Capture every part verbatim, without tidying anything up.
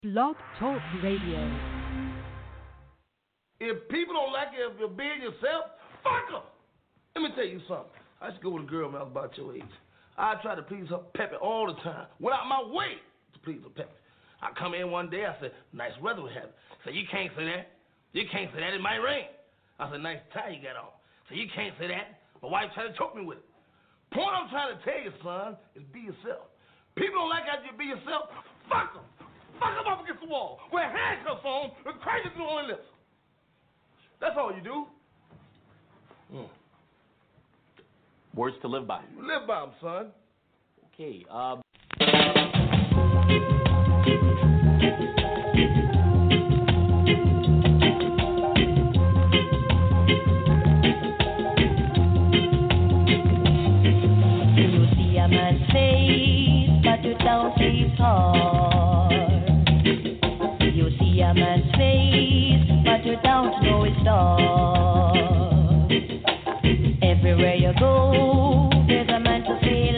Blog Talk Radio. If people don't like it, if you're being yourself, fuck them. Let me tell you something. I used to go with a girl when I was about your age. I tried to please her Peppy all the time. Went out my way to please her Peppy. I come in one day, I said, nice weather we have. Said, you can't say that. You can't say that, it might rain. I said, nice tie you got on. So you can't say that. My wife tried to choke me with it. Point I'm trying to tell you, son, is be yourself. People don't like how you be yourself. Fuck them. Fuck them up against the wall. Wear handcuffs on and crazy to on their lips. That's all you do. Mm. Words to live by. Live by them, son. Okay. Um. You see a man's face, but you don't see his heart. You see a man's face, but you don't know his thoughts. Everywhere you go, there's a man to say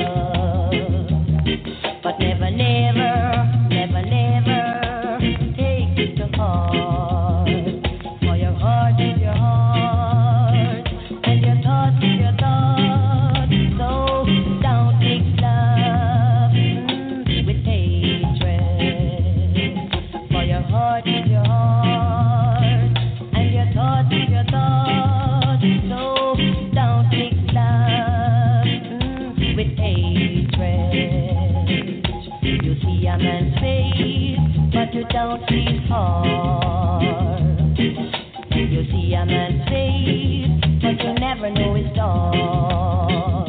love, but never, never, never, never take it to heart. For your heart is your heart, and your thoughts is your thoughts. So don't mix love mm, with hatred. For your heart is your heart, and your thoughts is your thoughts. So don't mix love mm, with hatred. You see a man's face, but you don't see his heart. You see a man's face, but you never know his thoughts.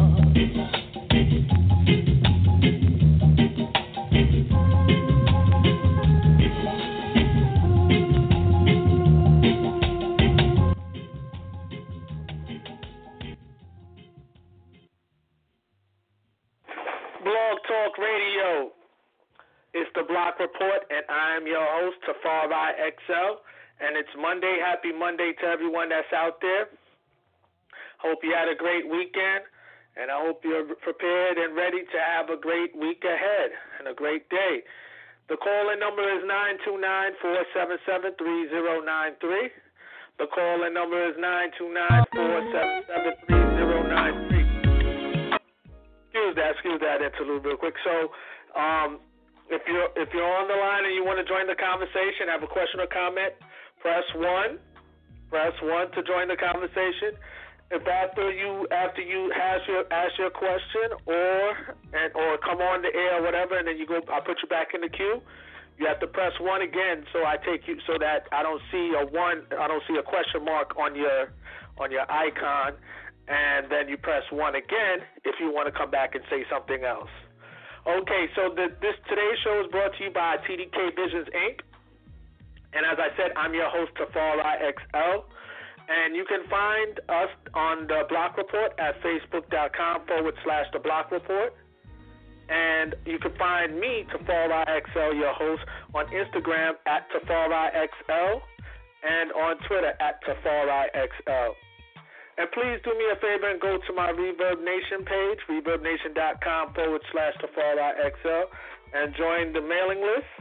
Blog Talk Radio. It's the Block Report, and I'm your host, Tafari X L. And it's Monday. Happy Monday to everyone that's out there. Hope you had a great weekend, and I hope you're prepared and ready to have a great week ahead and a great day. The call-in number is nine two nine, four seven seven, three zero nine three. The call-in number is nine two nine, four seven seven, three zero nine three. Excuse that, excuse that interlude real quick. So, um, if you're if you're on the line and you want to join the conversation, have a question or comment, press one. Press one to join the conversation. If after you after you ask your ask your question or and or come on the air or whatever, and then you go, I put you back in the queue. You have to press one again, so I take you so that I don't see a one, I don't see a question mark on your on your icon, and then you press one again if you want to come back and say something else. Okay, so the, this today's show is brought to you by T D K Visions Incorporated. And as I said, I'm your host, Tafari X L. And you can find us on the Block Report at facebook.com forward slash the Block Report. And you can find me, Tafari X L, your host, on Instagram at Tafari X L and on Twitter at Tafari X L. And please do me a favor and go to my Reverb Nation page, reverbnation.com forward slash Tafari X L, and join the mailing list,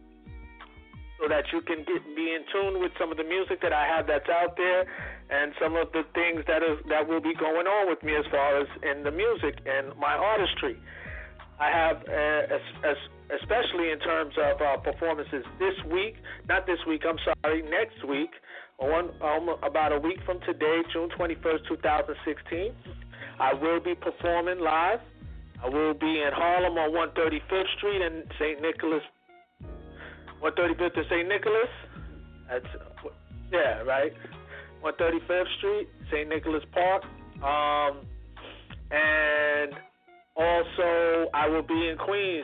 so that you can get be in tune with some of the music that I have that's out there and some of the things that is that will be going on with me as far as in the music and my artistry. I have, uh, as, as, especially in terms of uh, performances this week, not this week, I'm sorry, next week, on um, about a week from today, June twenty-first, twenty sixteen, I will be performing live. I will be in Harlem on one thirty-fifth Street and Saint Nicholas one thirty-fifth and Saint Nicholas. That's yeah, right. one thirty-fifth Street, Saint Nicholas Park. Um, and also, I will be in Queens,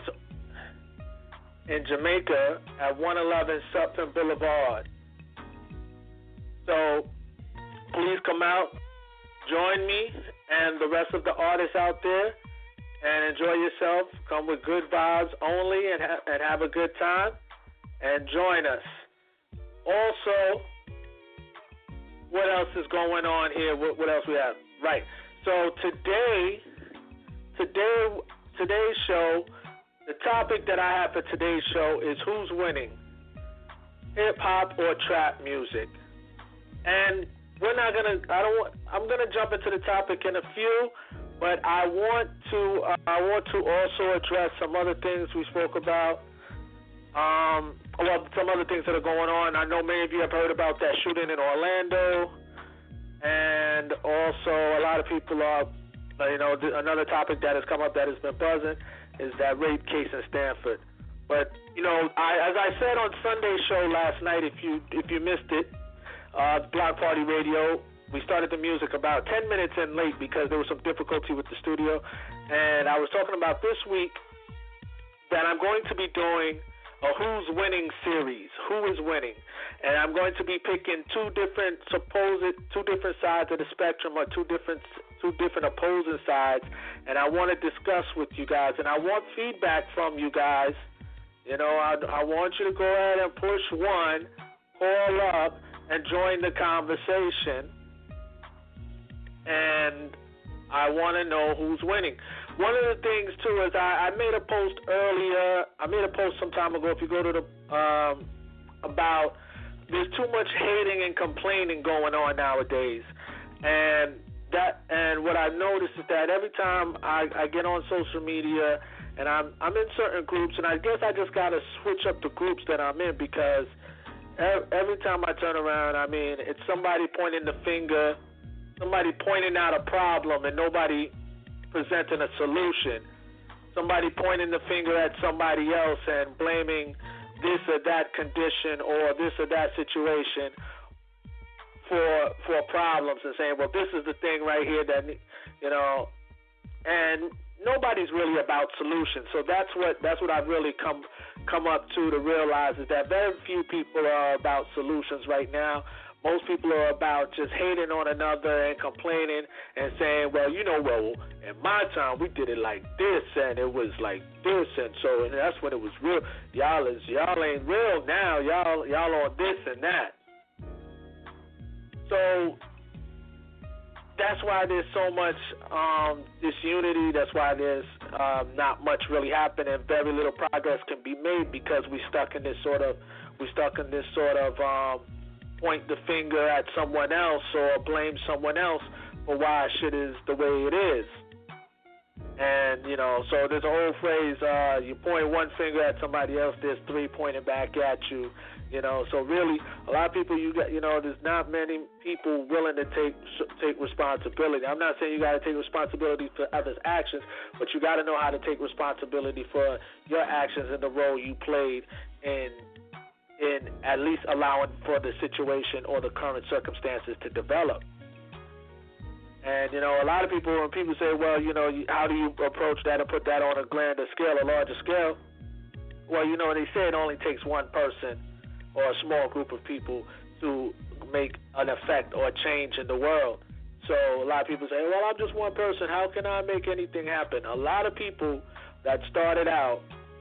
in Jamaica, at one eleven Sutton Boulevard. So, please come out, join me and the rest of the artists out there, and enjoy yourself. Come with good vibes only, and ha- and have a good time. And join us. Also, what else is going on here? What, what else we have? Right. So today, today, today's show, the topic that I have for today's show is who's winning, hip hop or trap music. And we're not gonna. I don't. Want, I'm gonna jump into the topic in a few, but I want to. Uh, I want to also address some other things we spoke about. Um, well, some other things that are going on. I know many of you have heard about that shooting in Orlando, and also a lot of people are. You know, th- another topic that has come up that has been buzzing is that rape case in Stanford. But you know, I, as I said on Sunday's show last night, if you if you missed it. Uh, Block Party Radio. We started the music about ten minutes in late because there was some difficulty with the studio. And I was talking about this week that I'm going to be doing a Who's Winning series. Who is winning? And I'm going to be picking two different supposed, two different sides of the spectrum or two different, two different opposing sides. And I want to discuss with you guys. And I want feedback from you guys. You know, I, I want you to go ahead and push one, call up, and join the conversation. And I want to know who's winning. One of the things, too, is I, I made a post earlier. I made a post some time ago, if you go to the, um, about there's too much hating and complaining going on nowadays. And that, and what I've noticed is that every time I, I get on social media and I'm, I'm in certain groups, and I guess I just got to switch up the groups that I'm in because every time I turn around, I mean, it's somebody pointing the finger, somebody pointing out a problem and nobody presenting a solution, somebody pointing the finger at somebody else and blaming this or that condition or this or that situation for for problems and saying, well, this is the thing right here that, you know, and nobody's really about solutions. So that's what that's what I've really come come up to to realize is that very few people are about solutions right now. Most people are about just hating on another and complaining and saying, well, you know, well, in my time we did it like this and it was like this and so and that's when it was real. Y'all is y'all ain't real now. Y'all y'all on this and that. So that's why there's so much um, disunity. That's why there's um, not much really happening. Very little progress can be made because we stuck in this sort of we stuck in this sort of um, point the finger at someone else or blame someone else for why shit is the way it is. And you know, so there's a whole phrase: uh, you point one finger at somebody else, there's three pointing back at you. You know, so really, a lot of people, you got, you know, there's not many people willing to take take responsibility. I'm not saying you got to take responsibility for others' actions, but you got to know how to take responsibility for your actions and the role you played in in at least allowing for the situation or the current circumstances to develop. And, you know, a lot of people, when people say, well, you know, how do you approach that or put that on a grander scale, a larger scale? Well, you know, they say it only takes one person or a small group of people to make an effect or a change in the world. So a lot of people say, well, I'm just one person. How can I make anything happen? A lot of people that started out,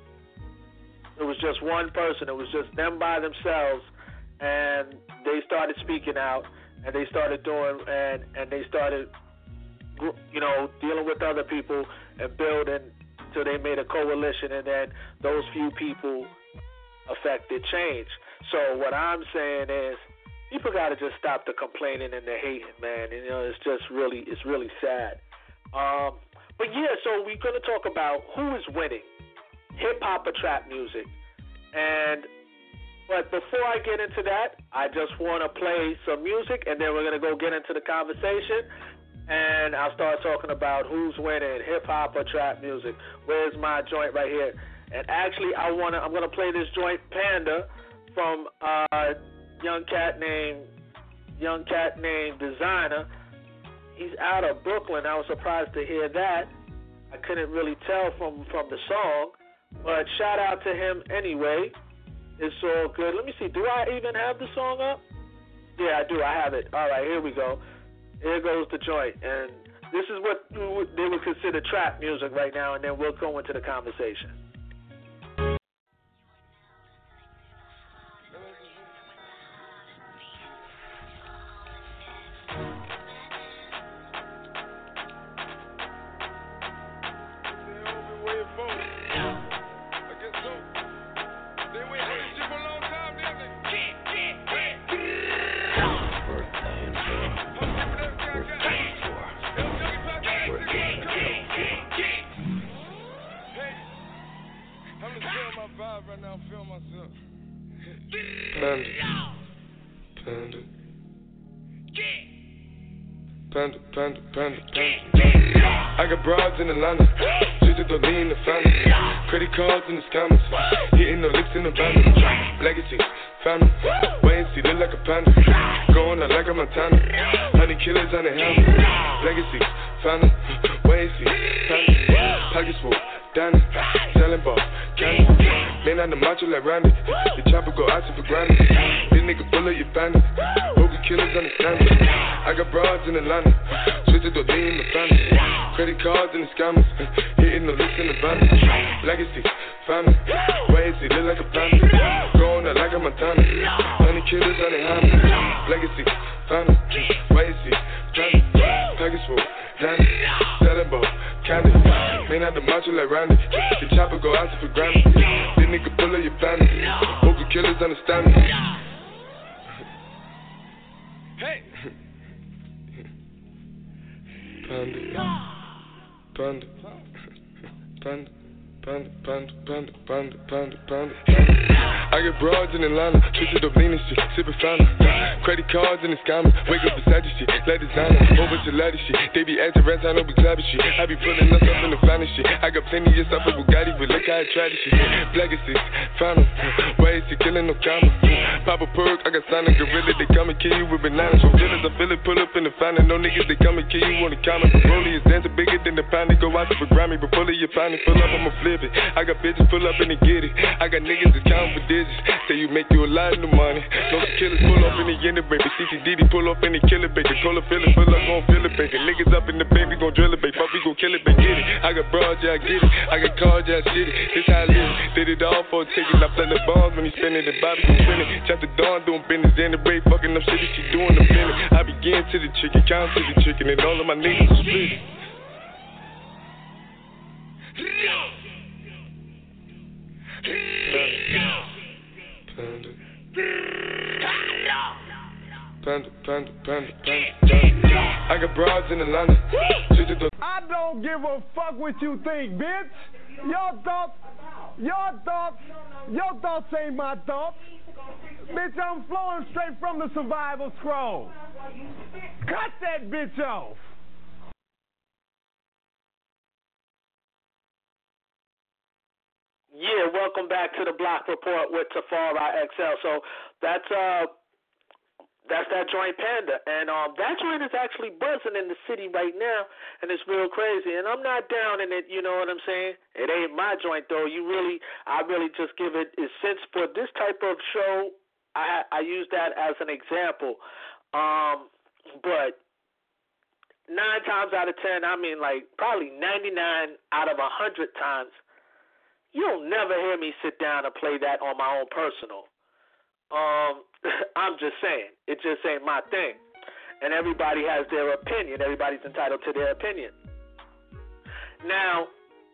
it was just one person. It was just them by themselves, and they started speaking out, and they started doing, and, and they started, you know, dealing with other people and building till they made a coalition, and then those few people affected change. So what I'm saying is, people got to just stop the complaining and the hating, man. And, you know, it's just really, it's really sad. Um, but yeah, so we're going to talk about who is winning, hip hop or trap music. And but before I get into that, I just want to play some music, and then we're going to go get into the conversation. And I'll start talking about who's winning, hip hop or trap music. Where's my joint right here? And actually, I wanna, I'm going to play this joint, Panda, from a young cat named young cat named Designer. He's out of Brooklyn. I was surprised to hear that. I couldn't really tell from, from the song, but shout out to him anyway. It's all good. Let me see. Do I even have the song up? Yeah, I do. I have it. All right, here we go. Here goes the joint. And this is what they would consider trap music right now, and then we'll go into the conversation. Panda. Panda. Panda, panda, panda, panda. I got broads in Atlanta, just to lean the family. Credit cards in the scammers, hitting the licks in the van. Legacy, family, wait and see, look like a panda. Going out like a Montana, honey killers on the helmet. Legacy, family, wait and see, family. Pockets full, Danny, selling ball, candy. Man on the macho like Randy, the chopper go out for granted. This nigga full of your bandit, Bogey killers understand it. I got broads in Atlanta, switch to lean in the family. Credit cards and the scammers, hitting the licks in the van. Legacy, family, wait and see, look like a panda. Going out like a Montana, honey killers on the helmet. Legacy, family, wait and see, family. Package full, Danny, selling ball, candy. Man out the macho like Randy, the chopper go out for granted. This nigga full of your family, Bogey killers understand me. Hey! Panda, panda, panda, panda, panda, panda, panda, panda, panda. I get broads in Atlanta, switch it up lean and shit, sippin' fountain. Credit cards in the scammers, wake up beside shit, let designer, over to ladder shit. They be acting rats, I know we clapping shit. I be pulling us up in the finest shit. I got plenty of stuff with Bugatti, but look how I tried this shit. Legacy, fountain, why is he killing no comma? Pop a perk, I got Sonic Gorilla, they come and kill you with bananas. From feelings, I feel it, pull up in the fountain. No niggas, they come and kill you on the counter. Broly is dancing bigger than the pound, they go out for Grammy. But pull it, you find it, pull up, I'ma flip it. I got bitches pull up and they get it. I got niggas that count for digits. Say you make you a lot of money. No killers pull up in the end of baby. C C D D pull up in the killer baby. Call up, fill it, pull up, gon' fill it, baby. Niggas up in the baby, gon' drill it, baby. Fuck, we gon' kill it, baby. Get it. I got broads, yeah, I get it. I got cars, yeah, I shit it. This how I live. Did it all for a ticket. I play the bombs when he spinning the Bobby gon' spin it. Chop the dawn doing business. In the break, fucking up shit that she doing the feeling. I begin to the chicken, count to the chicken, and all of my niggas are split. Panda. Panda, panda, panda, panda. I got broads in Atlanta. I don't give a fuck what you think, bitch. Your thoughts, your thoughts, your thoughts ain't my thoughts. Bitch, I'm flowing straight from the survival scroll. Cut that bitch off. Yeah, welcome back to the Block Report with Tafari X L. So that's uh, that's that joint Panda, and um, that joint is actually buzzing in the city right now, and it's real crazy. And I'm not down in it, you know what I'm saying? It ain't my joint though. You really, I really just give it. Since for this type of show, I I use that as an example. Um, but nine times out of ten, I mean like probably ninety-nine out of a hundred times. You'll never hear me sit down and play that on my own personal. Um, I'm just saying. It just ain't my thing. And everybody has their opinion. Everybody's entitled to their opinion. Now,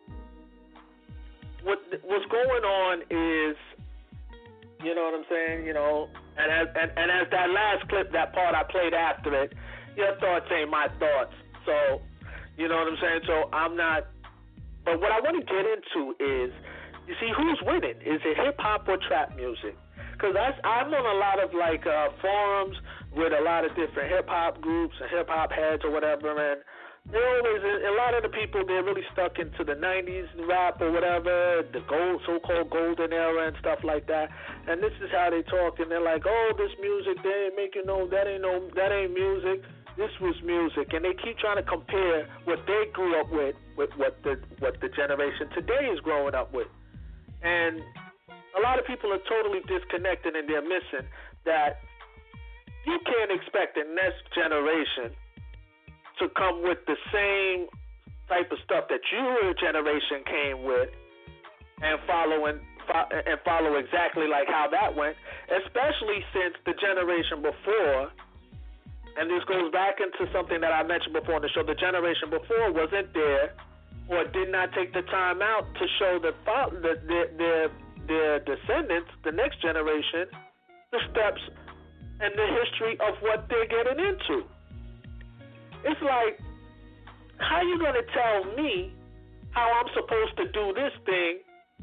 what what's going on is, you know what I'm saying? You know, and as, and, and as that last clip, that part I played after it, your thoughts ain't my thoughts. So, you know what I'm saying? So I'm not. But what I want to get into is, you see, who's winning? Is it hip-hop or trap music? Because I'm on a lot of, like, uh, forums with a lot of different hip-hop groups and hip-hop heads or whatever, and they're always, a lot of the people, they're really stuck into the nineties rap or whatever, the gold, so-called golden era and stuff like that. And this is how they talk, and they're like, oh, this music, they ain't making no, that ain't no, that ain't music. This was music, and they keep trying to compare what they grew up with with what the what the generation today is growing up with. And a lot of people are totally disconnected, and they're missing that you can't expect the next generation to come with the same type of stuff that your generation came with and follow and, and follow exactly like how that went, especially since the generation before. And this goes back into something that I mentioned before in the show. The generation before wasn't there or did not take the time out to show the, the, their, their, their descendants, the next generation, the steps and the history of what they're getting into. It's like, how you going to tell me how I'm supposed to do this thing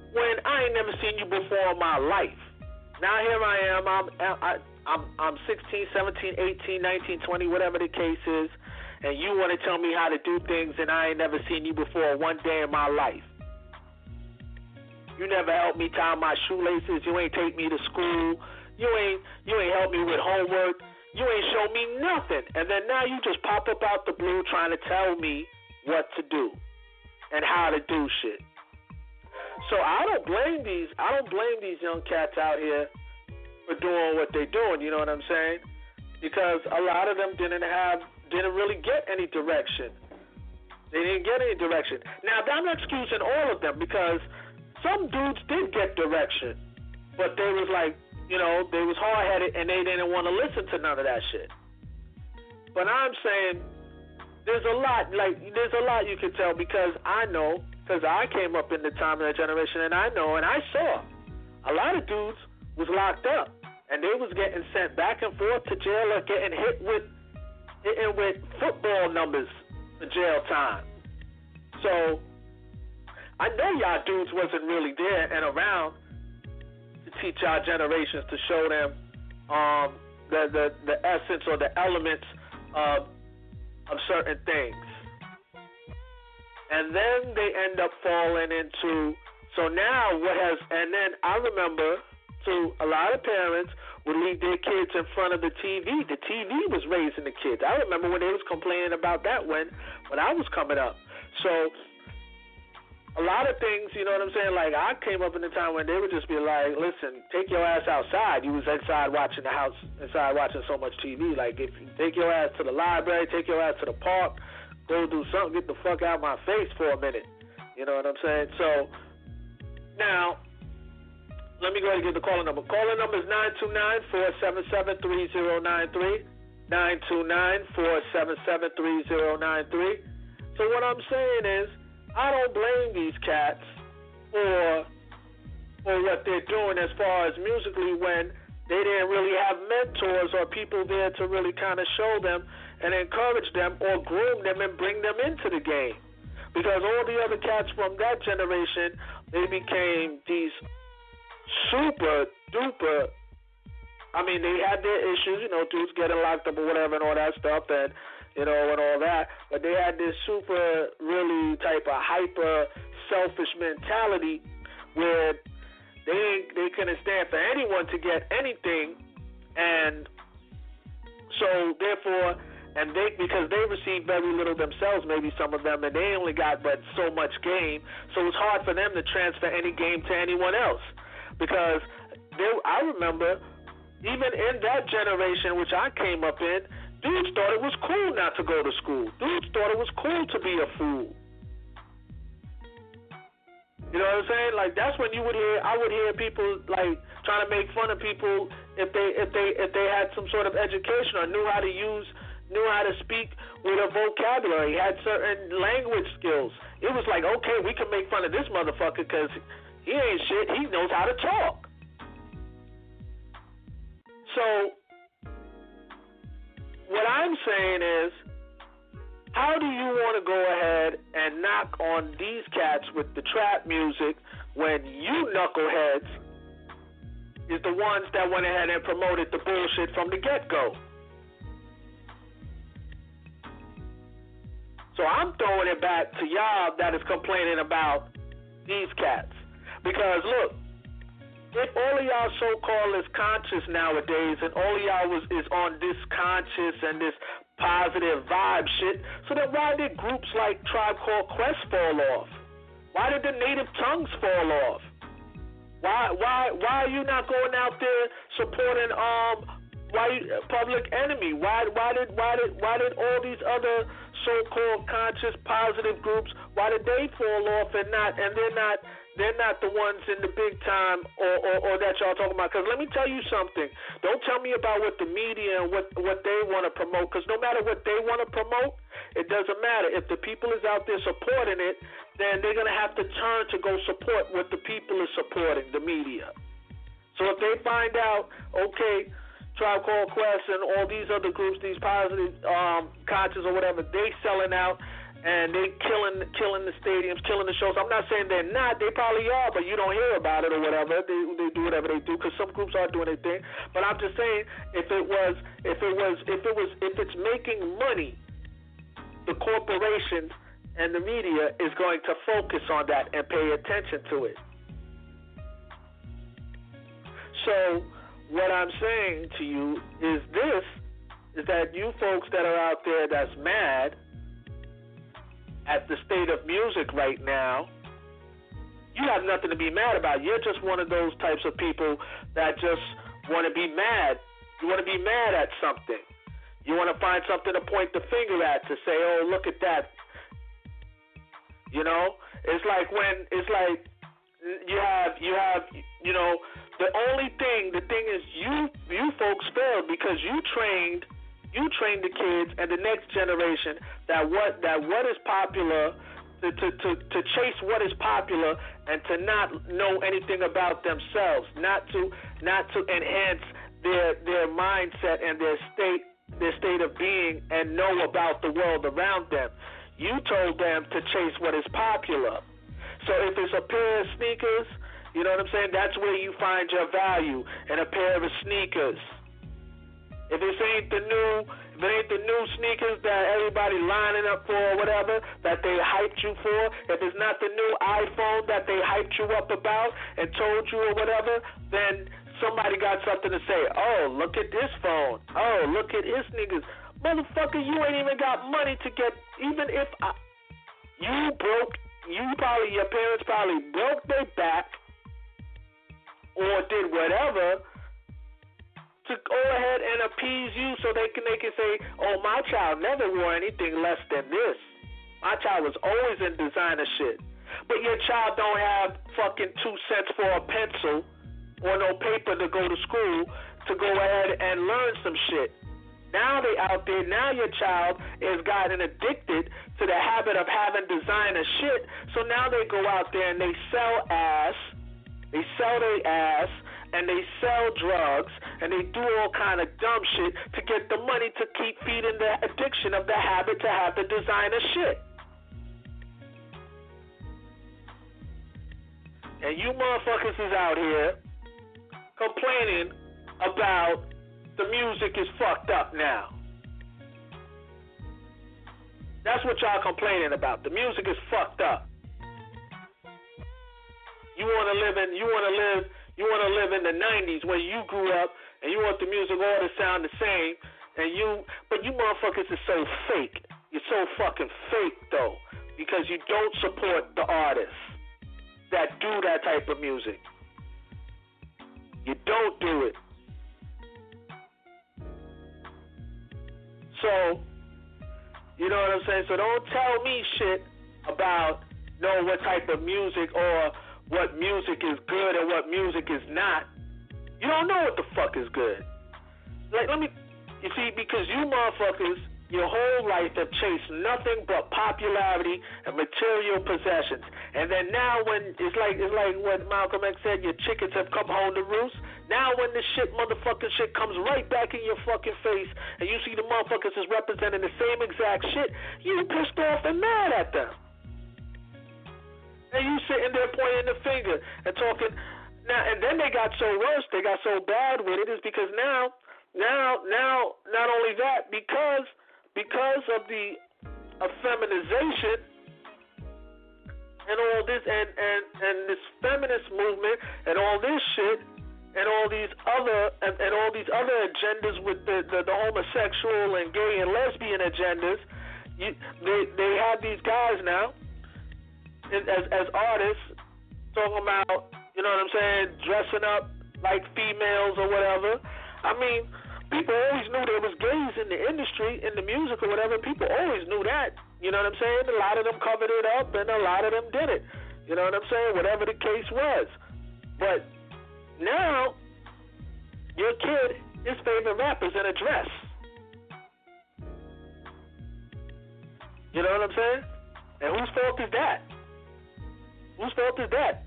when I ain't never seen you before in my life. Now here I am. I'm I, I'm I'm sixteen, seventeen, eighteen, nineteen, twenty, whatever the case is, and you want to tell me how to do things, and I ain't never seen you before one day in my life. You never helped me tie my shoelaces. You ain't take me to school. You ain't you ain't helped me with homework. You ain't show me nothing. And then now you just pop up out the blue trying to tell me what to do and how to do shit. So I don't blame these I don't blame these young cats out here for doing what they're doing, you know what I'm saying? Because a lot of them didn't have didn't really get any direction. They didn't get any direction. Now I'm not excusing all of them because some dudes did get direction, but they was like, you know, they was hard-headed and they didn't want to listen to none of that shit. But I'm saying there's a lot, like, there's a lot you can tell because I know, because I came up in the time of that generation and I know and I saw a lot of dudes was locked up and they was getting sent back and forth to jail or getting hit with, hitting with football numbers for jail time. So I know y'all dudes wasn't really there and around to teach our generations to show them um, the, the the essence or the elements of of certain things. And then they end up falling into, so now what has, and then I remember, too, a lot of parents would leave their kids in front of the T V. The T V was raising the kids. I remember when they was complaining about that when, when I was coming up. So a lot of things, you know what I'm saying, like I came up in the time when they would just be like, listen, take your ass outside. You was inside watching the house, inside watching so much T V. Like, if you take your ass to the library, take your ass to the park, go do something, get the fuck out of my face for a minute. You know what I'm saying? So, now, let me go ahead and get the caller number. Caller number is nine two nine, four seven seven, three zero nine three, nine two nine, four seven seven, three zero nine three. So what I'm saying is, I don't blame these cats for for what they're doing as far as musically when they didn't really have mentors or people there to really kind of show them and encourage them or groom them and bring them into the game. Because all the other cats from that generation, they became these super duper, I mean, they had their issues, you know, dudes getting locked up or whatever and all that stuff and you know, and all that, but they had this super, really type of hyper, selfish mentality where they they couldn't stand for anyone to get anything, and so therefore, and they because they received very little themselves, maybe some of them, and they only got but so much game, so it's hard for them to transfer any game to anyone else, because they, I remember, even in that generation which I came up in, dudes thought it was cool not to go to school. Dudes thought it was cool to be a fool. You know what I'm saying? Like that's when you would hear, I would hear people like trying to make fun of people if they if they if they had some sort of education or knew how to use, knew how to speak with a vocabulary, had certain language skills. It was like, okay, we can make fun of this motherfucker because he ain't shit. He knows how to talk. So what I'm saying is, how do you want to go ahead and knock on these cats with the trap music when you knuckleheads is the ones that went ahead and promoted the bullshit from the get-go? So I'm throwing it back to y'all that is complaining about these cats. Because look, if all of y'all so-called is conscious nowadays and all of y'all was, is on this conscious and this positive vibe shit, so then why did groups like Tribe Called Quest fall off? Why did the Native Tongues fall off? Why why why are you not going out there supporting um why Public Enemy? Why why did why did why did all these other so-called conscious positive groups, why did they fall off and not and they're not They're not the ones in the big time or, or, or that y'all talking about. Because let me tell you something. Don't tell me about what the media and what, what they want to promote. Because no matter what they want to promote, it doesn't matter. If the people is out there supporting it, then they're going to have to turn to go support what the people is supporting, the media. So if they find out, okay, Tribe Called Quest and all these other groups, these positive um, conscious or whatever, they selling out, and they killing killing the stadiums, killing the shows. I'm not saying they're not. They probably are, but you don't hear about it or whatever. They they do whatever they do because some groups are doing their thing. But I'm just saying, if it was, if it was, if it was, if it's making money, the corporations and the media is going to focus on that and pay attention to it. So what I'm saying to you is this, is that you folks that are out there that's mad at the state of music right now, you have nothing to be mad about. You're just one of those types of people that just want to be mad. You want to be mad at something. You want to find something to point the finger at to say, oh, look at that. You know? It's like when, it's like you have, you have, you know, the only thing, the thing is you you folks failed because you trained you trained the kids and the next generation that what that what is popular to, to, to, to chase what is popular and to not know anything about themselves, not to not to enhance their their mindset and their state their state of being and know about the world around them. You told them to chase what is popular. So if it's a pair of sneakers, you know what I'm saying? That's where you find your value, in a pair of sneakers. If it ain't the new, if it ain't the new sneakers that everybody lining up for or whatever, that they hyped you for, if it's not the new iPhone that they hyped you up about and told you or whatever, then somebody got something to say. Oh, look at this phone. Oh, look at his sneakers. Motherfucker, you ain't even got money to get, even if I, you broke, you probably, your parents probably broke their back or did whatever to go ahead and appease you so they can they can say, oh, my child never wore anything less than this. My child was always in designer shit. But your child don't have fucking two cents for a pencil or no paper to go to school to go ahead and learn some shit. Now they out there, now your child has gotten addicted to the habit of having designer shit, so now they go out there and they sell ass, they sell their ass, and they sell drugs, and they do all kind of dumb shit to get the money to keep feeding the addiction of the habit to have the designer shit. And you motherfuckers is out here complaining about the music is fucked up now. That's what y'all complaining about. The music is fucked up. You want to live in, you want to live, you want to live in the nineties when you grew up, and you want the music all to sound the same, and you, but you motherfuckers are so fake. You're so fucking fake though, because you don't support the artists that do that type of music. You don't do it. So, you know what I'm saying? So don't tell me shit about know what type of music or what music is good and what music is not. You don't know what the fuck is good. Like, let me, you see, because you motherfuckers, your whole life have chased nothing but popularity and material possessions. And then now when, it's like it's like what Malcolm X said, your chickens have come home to roost. Now when this shit, motherfucking shit comes right back in your fucking face and you see the motherfuckers is representing the same exact shit, you pissed off and mad at them. And you sitting there pointing the finger and talking. Now, and then they got so worse, they got so bad with it, is because now, now, now, not only that, because because of the effeminization and all this, and, and, and this feminist movement and all this shit, and all these other and, and all these other agendas with the, the, the homosexual and gay and lesbian agendas, you, they they have these guys now as as artists talking about, you know what I'm saying, dressing up like females or whatever. I mean, people always knew there was gays in the industry, in the music or whatever. People always knew that. You know what I'm saying? A lot of them covered it up, and a lot of them did it. You know what I'm saying? Whatever the case was. But now, your kid, his favorite rapper's in a dress. You know what I'm saying? And whose fault is that? Whose fault is that?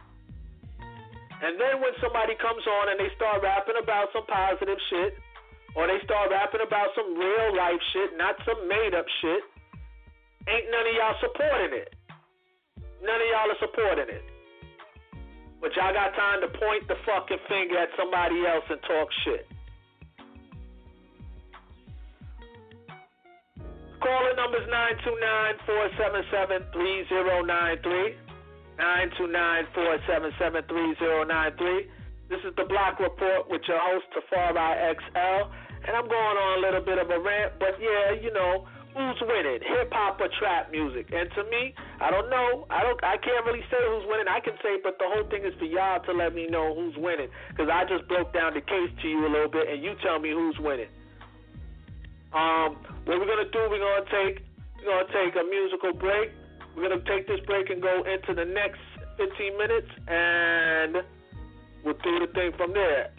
And then when somebody comes on and they start rapping about some positive shit, or they start rapping about some real life shit, not some made up shit, ain't none of y'all supporting it. None of y'all are supporting it. But y'all got time to point the fucking finger at somebody else and talk shit. Calling numbers nine two nine, four seven seven, three zero nine three. nine two nine, four seven seven, three zero nine three. This is the Block Report with your host, Tafari X L. And I'm going on a little bit of a rant, but yeah, you know, who's winning, hip-hop or trap music? And to me, I don't know. I don't. I can't really say who's winning. I can say, but the whole thing is for y'all to let me know who's winning. Because I just broke down the case to you a little bit, and you tell me who's winning. Um, what we're gonna do? We're gonna take we're gonna take a musical break. We're gonna take this break and go into the next fifteen minutes, and we'll do the thing from there.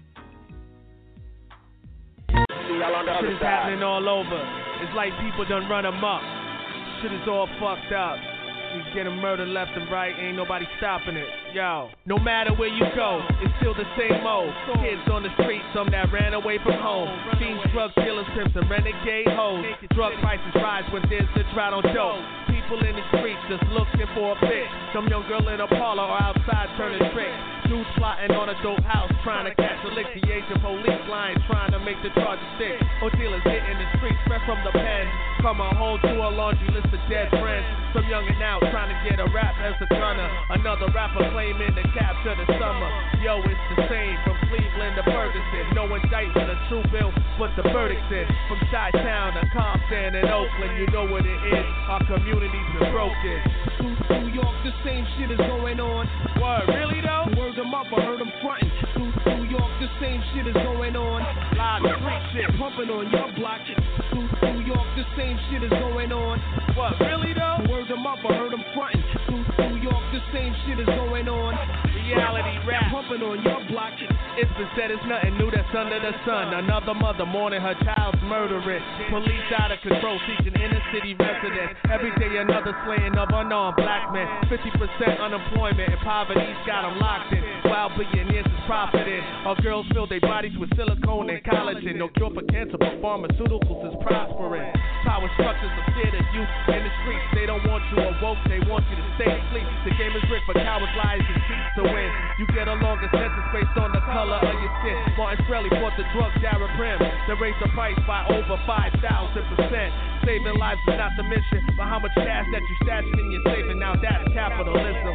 See y'all on the other Shit is side. happening all over. It's like people done run amok. Shit is all fucked up. He's getting murdered left and right. Ain't nobody stopping it. Yo, no matter where you go, it's still the same old. Kids on the street, some that ran away from home. Fiends, drug dealers, pimps, and renegade hoes. Drug prices rise when there's the drought on dope. People in the streets just looking for a fix. Some young girl in a parlor or outside turning tricks. Dudes plotting on a dope house, trying to catch a lick. The agent police line trying to make the charges stick. Or dealers hitting the streets, fresh from the pen. Come on, hold to a laundry list of dead friends. Some youngin' out trying to get a rap as a gunner. Another rapper claiming to capture the summer. Yo, it's the same from Cleveland to Ferguson. No indictment, a true bill, but the verdict's in. From Chi-Town to Compton and Oakland, you know what it is. Our community's been broken. New York, the same shit is going on. Word, really though? Word them up, I heard them frontin'. New York, the same shit is going on. Live street shit. Pumping on your block. New York, the same shit is going on. What, really though? Word them up, I heard them frontin'. New York, the same shit is going on. Reality rap. Pumping on your block. It's been said it's nothing new that's under the sun. Another mother mourning her child's murdering. Police out of control, seeking inner city residents. Every day another slaying of unarmed black men. fifty percent unemployment and poverty's got them locked in. While billionaires is profiting. Our girls fill their bodies with silicone and collagen. No cure for cancer, but pharmaceuticals is prospering. Power structures of fear the youth in the streets. They don't want you awoke, they want you to stay asleep. The game is rigged for cowards, lies, and cheats to win. You get a longer sentence based on the color of your skin. Martin Shkreli bought the drug Darren Prim. They raised the price by over five thousand percent. Saving lives is not to mention, but how much cash that you stashing in your saving, now that's capitalism.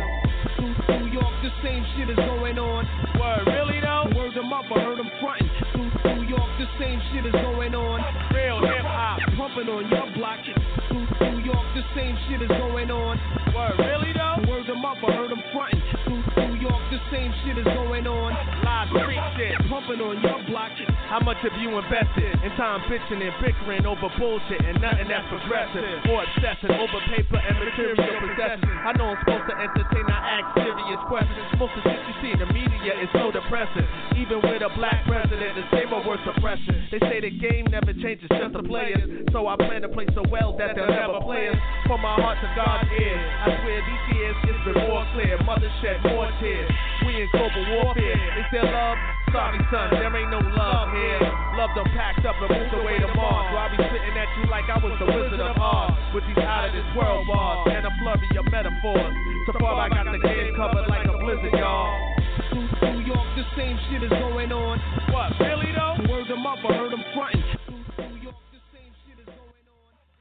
New York, the same shit is going on. Word, really though? Word them up, I heard them frontin'. New York, the same shit is going on. Real hip hop. Pumping on your block. New York, the same shit is going on. Word, really though? Word them up, I heard them frontin'. New York, the same shit is going on. Live street shit. Pumping on your block. How much have you invested in time bitching and bickering over bullshit and nothing that's progressive? Or obsessing over paper and material possession. I know I'm supposed to entertain, I ask serious questions. Most of the shit you see in the media is so depressing. Even with a black president, the same old word suppression. They say the game never changes, just the players. So I plan to play so well that they'll never play us. From my heart to God's ears, I swear these years it's been more clear. Mother shed more tears. We in global warfare. Is there love? Sorry, son, there ain't no love here. Love them packed up and moved away to Mars. So I be sitting at you like I was the Wizard of Oz. With these out of this world bars and a flurry of metaphors. So far I got the game covered like a blizzard, y'all. New York, the same shit is going on. What, really though? Word them up, I heard them frontin'. New York, the same shit is going on.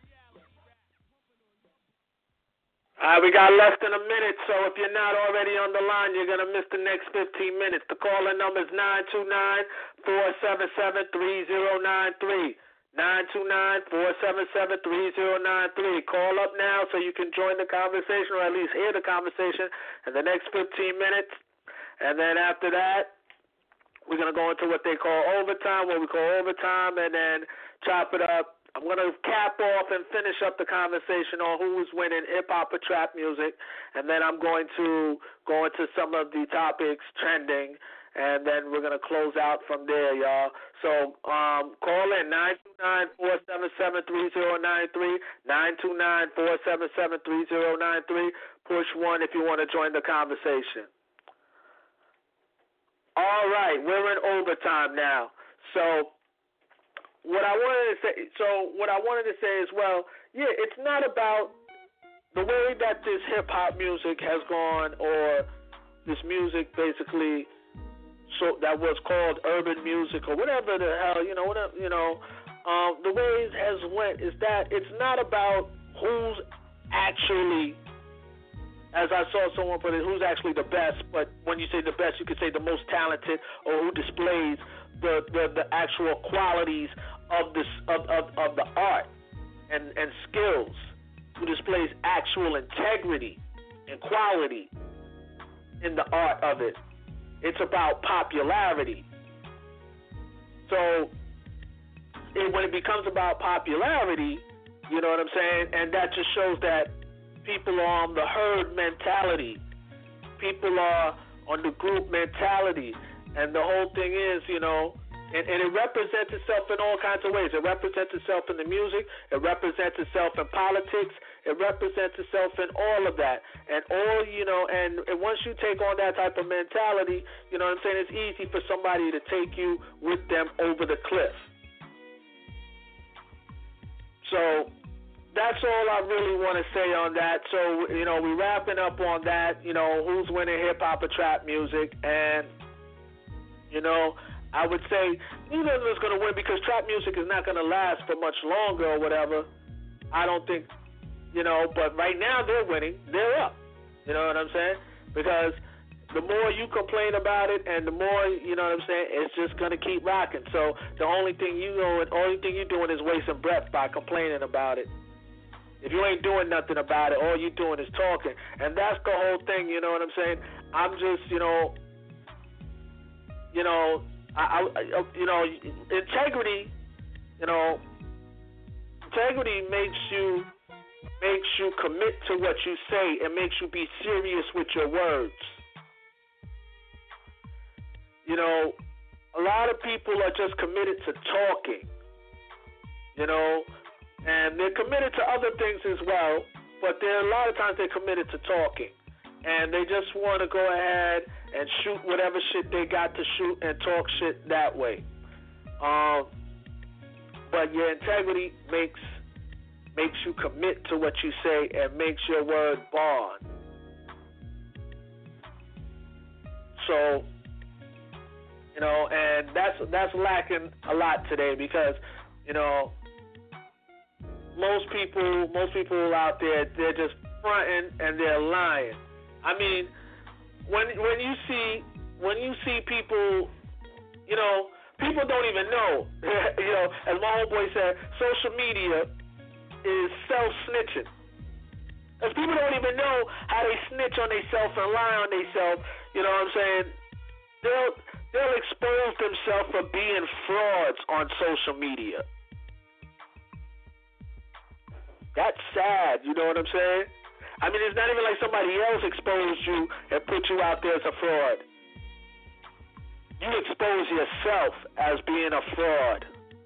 All right, we got less than a minute, so if you're not already on the line, you're going to miss the next fifteen minutes. The call-in number is nine two nine, four seven seven, three zero nine three. nine two nine, four seven seven, three zero nine three. Call up now so you can join the conversation or at least hear the conversation in the next fifteen minutes. And then after that, we're going to go into what they call overtime, what we call overtime, and then chop it up. I'm going to cap off and finish up the conversation on who's winning hip-hop or trap music, and then I'm going to go into some of the topics trending, and then we're going to close out from there, y'all. So um, call in nine two nine, four seven seven, three zero nine three, nine two nine, four seven seven, three zero nine three. Push one if you want to join the conversation. All right, we're in overtime now. So what I wanted to say, so what I wanted to say is, well, yeah, it's not about the way that this hip hop music has gone, or this music basically, so that was called urban music or whatever the hell, you know, whatever, you know, um, the way it has went is that it's not about who's actually, as I saw someone put it, who's actually the best, but when you say the best, you could say the most talented, or who displays the, the, the actual qualities of this of, of, of the art and, and skills, who displays actual integrity and quality in the art of it. It's about popularity. So it, when it becomes about popularity, you know what I'm saying, and that just shows that people are on the herd mentality. People are on the group mentality. And the whole thing is, you know, and, and it represents itself in all kinds of ways. It represents itself in the music. It represents itself in politics. It represents itself in all of that. And all, you know, and, and once you take on that type of mentality, you know what I'm saying, it's easy for somebody to take you with them over the cliff. So that's all I really want to say on that. So, you know, we're wrapping up on that, you know, who's winning hip-hop or trap music. And, you know, I would say neither of them is going to win, because trap music is not going to last for much longer or whatever. I don't think, you know, but right now they're winning. They're up. You know what I'm saying? Because the more you complain about it and the more, you know what I'm saying, it's just going to keep rocking. So the only thing you know, the only thing you're doing is wasting breath by complaining about it. If you ain't doing nothing about it, all you're doing is talking. And that's the whole thing, you know what I'm saying? I'm just, you know, you know, I, I, you know, integrity, you know, integrity makes you, makes you commit to what you say and makes you be serious with your words. You know, a lot of people are just committed to talking, you know, and they're committed to other things as well, but there are a lot of times they're committed to talking. And they just want to go ahead and shoot whatever shit they got to shoot and talk shit that way. Um, but your integrity makes makes you commit to what you say and makes your word bond. So, you know, and that's that's lacking a lot today, because, you know, most people most people out there, they're just fronting and they're lying. I mean, when when you see when you see people, you know, people don't even know. You know, as my homeboy said, social media is self-snitching. Because people don't even know how they snitch on themselves and lie on themselves. You know what I'm saying? They'll they'll expose themselves for being frauds on social media. That's sad. You know what I'm saying? I mean, it's not even like somebody else exposed you and put you out there as a fraud. You expose yourself as being a fraud.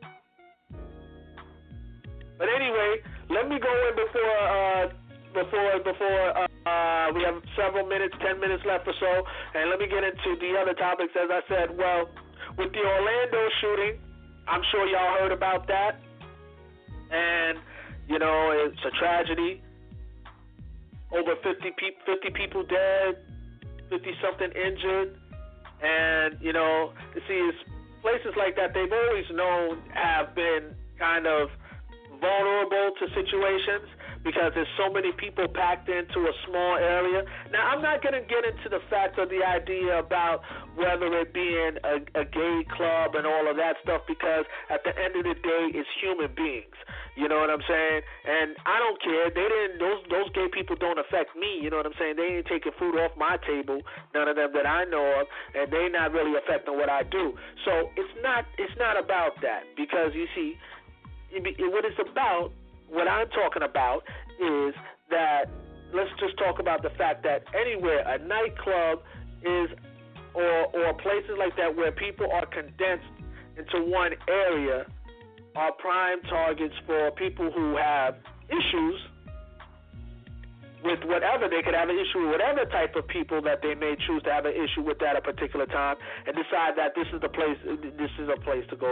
But anyway, let me go in before uh, before before uh, uh, we have several minutes, ten minutes left or so, and let me get into the other topics. As I said, well, with the Orlando shooting, I'm sure y'all heard about that, and you know, it's a tragedy. Over fifty, pe- fifty people dead, fifty-something injured. And, you know, you see, it's places like that, they've always known have been kind of vulnerable to situations because there's so many people packed into a small area. Now, I'm not going to get into the fact of the idea about whether it being a, a gay club and all of that stuff, because at the end of the day, it's human beings. You know what I'm saying? And I don't care. They didn't. Those those gay people don't affect me. You know what I'm saying? They ain't taking food off my table. None of them that I know of, and they not really affecting what I do. So it's not. It's not about that, because you see, it, it, what it's about. What I'm talking about is that, let's just talk about the fact that anywhere a nightclub is, or or places like that where people are condensed into one area, are prime targets for people who have issues with whatever. They could have an issue with whatever type of people that they may choose to have an issue with at a particular time, and decide that this is the place, this is a place to go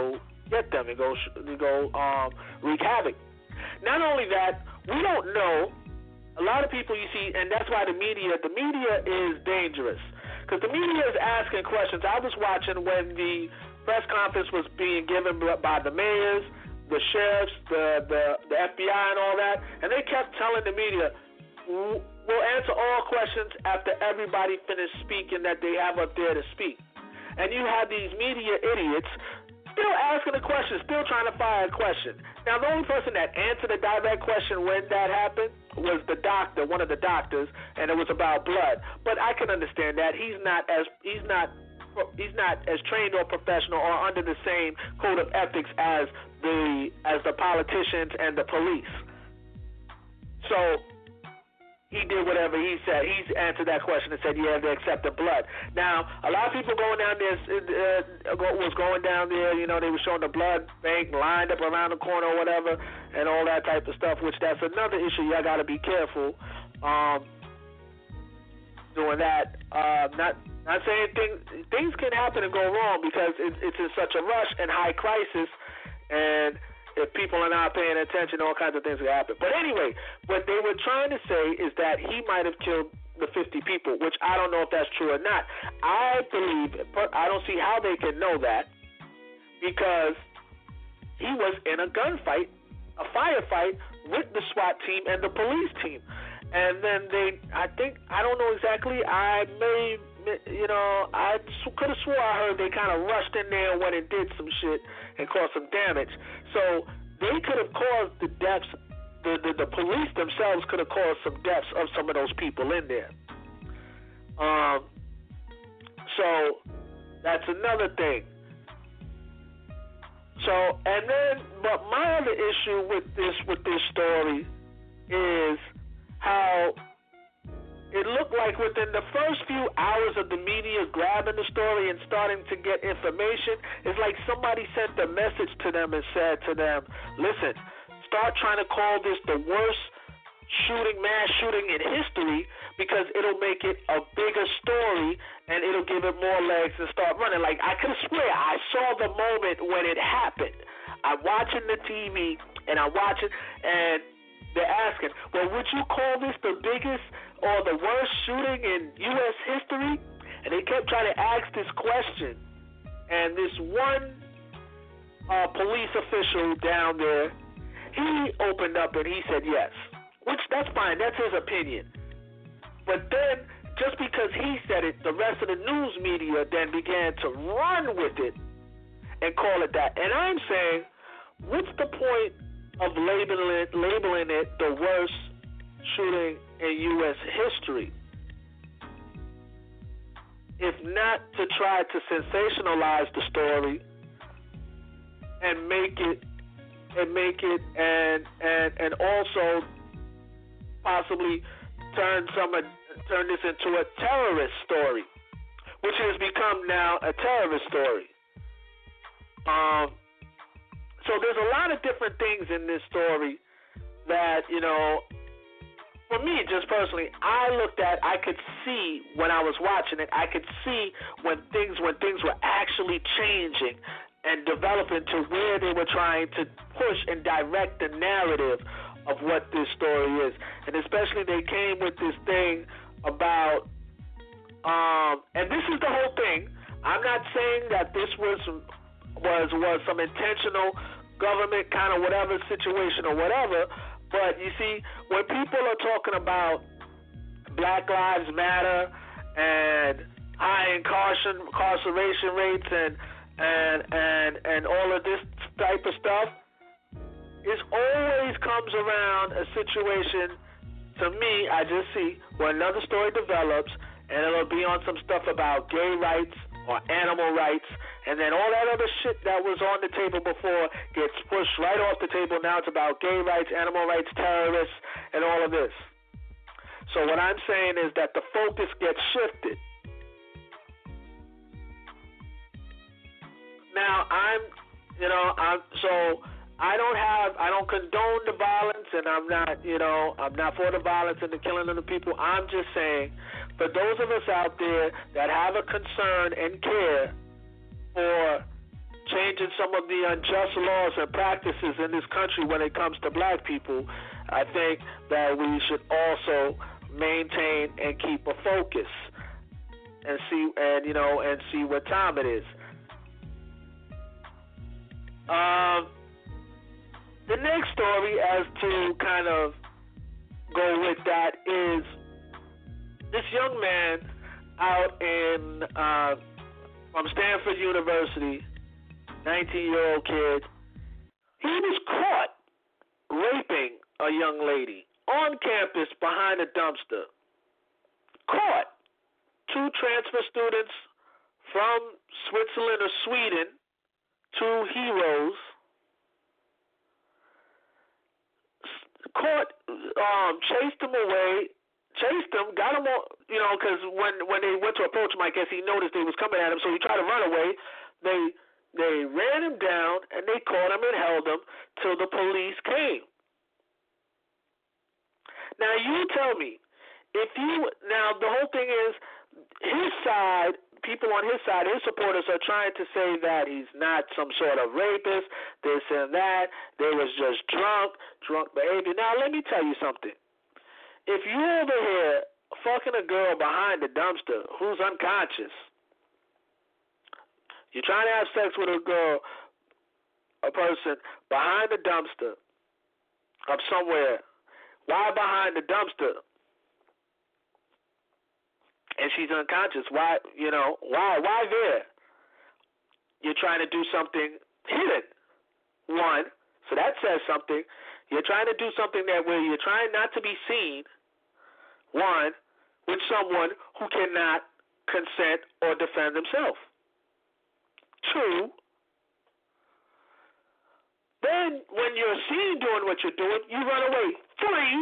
get them and go to go um, wreak havoc. Not only that, we don't know. A lot of people you see, and that's why the media, the media is dangerous because the media is asking questions. I was watching when the press conference was being given by the mayors, the sheriffs, the, the, the F B I and all that, and they kept telling the media, we'll answer all questions after everybody finishes speaking that they have up there to speak. And you have these media idiots still asking the question, still trying to fire a question. Now, the only person that answered a direct question when that happened was the doctor, one of the doctors, and it was about blood. But I can understand that. He's not as he's not he's not as trained or professional or under the same code of ethics as the as the politicians and the police. So he did whatever he said. He answered that question and said, yeah, they accepted blood. Now, a lot of people going down there uh, was going down there, you know, they were showing the blood bank lined up around the corner or whatever and all that type of stuff, which that's another issue. Y'all got to be careful um, doing that. Uh, not not saying things, things can happen and go wrong because it, it's in such a rush and high crisis, and if people are not paying attention, all kinds of things will happen. But anyway, what they were trying to say is that he might have killed the fifty people, which I don't know if that's true or not. I believe, I don't see how they can know that because he was in a gunfight, a firefight with the SWAT team and the police team. And then they, I think, I don't know exactly, I may, you know, I could have swore I heard they kind of rushed in there when it did some shit and caused some damage. So they could have caused the deaths, the, the, the police themselves could have caused some deaths of some of those people in there. Um, so that's another thing. So, and then, but my other issue with this, with this story is how it looked like within the first few hours of the media grabbing the story and starting to get information, it's like somebody sent a message to them and said to them, listen, start trying to call this the worst shooting, mass shooting in history because it'll make it a bigger story and it'll give it more legs and start running. Like, I could swear I saw the moment when it happened. I'm watching the T V and I'm watching, and they're asking, well, would you call this the biggest or the worst shooting in U S history? And they kept trying to ask this question. And this one uh, police official down there, he opened up and he said yes. Which, that's fine. That's his opinion. But then, just because he said it, the rest of the news media then began to run with it and call it that. And I'm saying, what's the point of labeling it, labeling it the worst shooting in U S history, if not to try to sensationalize the story and make it and make it and and and also possibly turn some turn this into a terrorist story, which has become now a terrorist story. Um. So there's a lot of different things in this story that, you know, for me, just personally, I looked at, I could see when I was watching it, I could see when things when things were actually changing and developing to where they were trying to push and direct the narrative of what this story is. And especially they came with this thing about, um, and this is the whole thing. I'm not saying that this was was was some intentional government kind of whatever situation or whatever, but you see, when people are talking about Black Lives Matter and high incarceration incarceration rates and and and and all of this type of stuff, it always comes around a situation. To me, I just see where another story develops, and it'll be on some stuff about gay rights or animal rights, and then all that other shit that was on the table before gets pushed right off the table. Now it's about gay rights, animal rights, terrorists, and all of this. So what I'm saying is that the focus gets shifted. Now I'm, you know, I'm so I don't have, I don't condone the violence, and I'm not, you know, I'm not for the violence and the killing of the people. I'm just saying, for those of us out there that have a concern and care for changing some of the unjust laws and practices in this country when it comes to black people, I think that we should also maintain and keep a focus and see and you know and see what time it is. Um, the next story, as to kind of go with that, is this young man out in uh, from Stanford University, nineteen-year-old kid. He was caught raping a young lady on campus behind a dumpster. Caught. Two transfer students from Switzerland or Sweden, two heroes, caught, um, chased him away, chased him, got him on, you know, because when, when they went to approach him, I guess he noticed they was coming at him, so he tried to run away. They they ran him down, and they caught him and held him till the police came. Now, you tell me, if you, now the whole thing is, his side, people on his side, his supporters are trying to say that he's not some sort of rapist, this and that, they was just drunk, drunk behavior. Now, let me tell you something. If you're over here fucking a girl behind the dumpster who's unconscious, you're trying to have sex with a girl, a person, behind the dumpster of somewhere. Why behind the dumpster? And she's unconscious. Why, you know, why, why there? You're trying to do something hidden. One, so that says something. You're trying to do something that where you're trying not to be seen. One, with someone who cannot consent or defend themselves. Two, then when you're seen doing what you're doing, you run away. Three,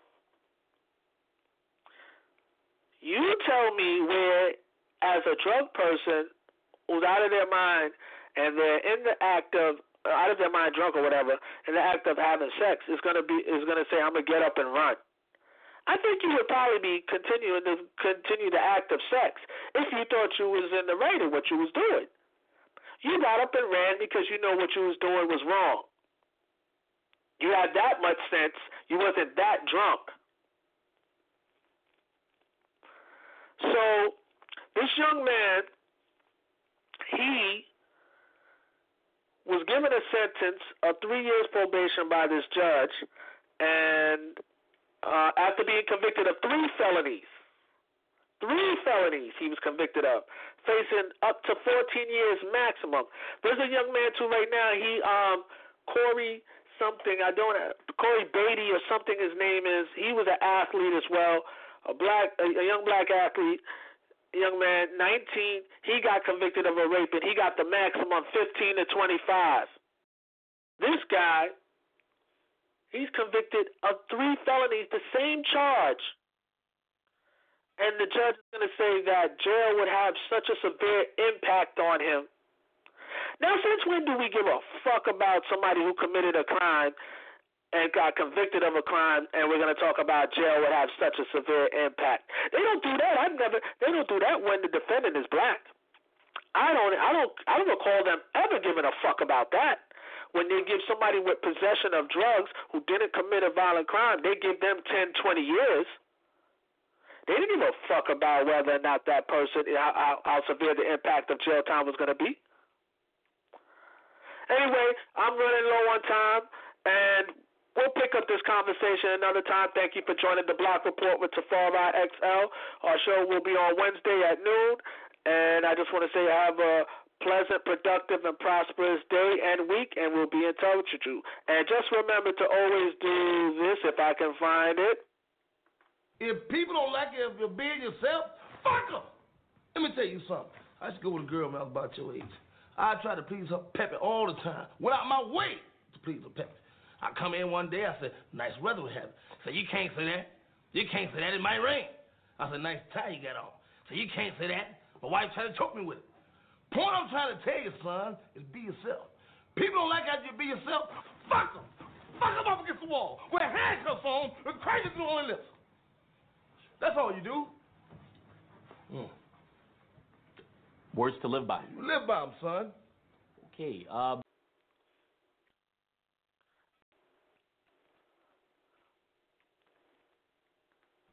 you tell me where, as a drug person who's out of their mind and they're in the act of, out of their mind drunk or whatever, in the act of having sex, is gonna be is gonna say, I'm gonna get up and run. I think you would probably be continuing to continue the act of sex if you thought you was in the right of what you was doing. You got up and ran because you know what you was doing was wrong. You had that much sense. You wasn't that drunk. So this young man, he was given a sentence of three years probation by this judge, and uh, after being convicted of three felonies, three felonies he was convicted of, facing up to fourteen years maximum. There's a young man too right now. He um Corey something I don't have Corey Beatty or something his name is. He was an athlete as well, a black a, a young black athlete. Young man, nineteen, he got convicted of a rape, and he got the maximum fifteen to twenty-five. This guy, he's convicted of three felonies, the same charge. And the judge is going to say that jail would have such a severe impact on him. Now, since when do we give a fuck about somebody who committed a crime and got convicted of a crime, and we're going to talk about jail would have such a severe impact? They don't do that. I've never. They don't do that when the defendant is black. I don't. I don't. I don't recall them ever giving a fuck about that. When they give somebody with possession of drugs who didn't commit a violent crime, they give them ten, twenty years. They didn't give a fuck about whether or not that person, how, how severe the impact of jail time was going to be. Anyway, I'm running low on time, and we'll pick up this conversation another time. Thank you for joining the Block Report with Tafari X L. Our show will be on Wednesday at noon, and I just want to say have a pleasant, productive, and prosperous day and week, and we'll be in touch with you. And just remember to always do this, if I can find it. If people don't like it, if you're being yourself, fuck them. Let me tell you something. I used to go with a girl when I was about your age. I try to please her peppy all the time. Went out my way to please her peppy. I come in one day, I said, nice weather we have. I said, you can't say that. You can't say that. It might rain. I said, nice tie you got on. I said, you can't say that. My wife tried to choke me with it. Point I'm trying to tell you, son, is be yourself. People don't like how you be yourself. Fuck them. Fuck them up against the wall. With handcuffs on and crazy through on their lips. That's all you do. Mm. Words to live by. Live by them, son. Okay. Um.